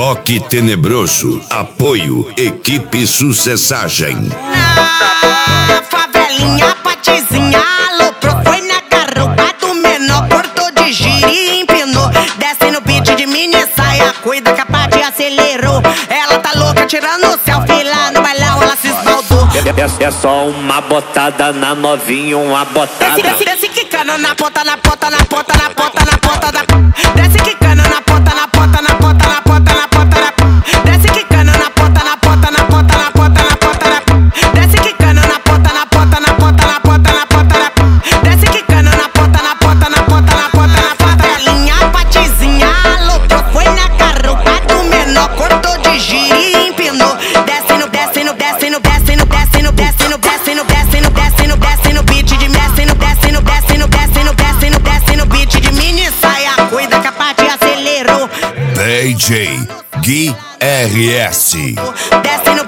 Rock Tenebroso. Apoio Equipe Sucessagem. Na favelinha, patizinha, aloprou, foi na garupa do menor, cortou de giro e empinou. Desce no beat de mini saia, cuida que a parte acelerou. Ela tá louca tirando o selfie lá no bailão, ela se esbaldou. É só uma botada na novinha, uma botada. Desce quicando na ponta, na ponta, na ponta, na ponta, na ponta da. Desce quicando na ponta, na ponta, na ponta, na ponta, na ponta da. Desce quicando na ponta, na ponta, na ponta, na ponta, na ponta da. Desce quicando na ponta, na ponta, na ponta, na ponta, na ponta da. Desce quicando na ponta, na ponta, na ponta, na ponta, na ponta. Galinha, patizinha, aloprou, foi na garupa do menor, cortou de giro e empinou. Desce no, desce no, desce no, desce no, desce no, desce no, desce no, desce no, desce no, desce no beat de desce no, desce no, desce no, desce no, desce no, desce no beat de mini saia, cuida que a parte acelerou. DJ Gui RS. Desce no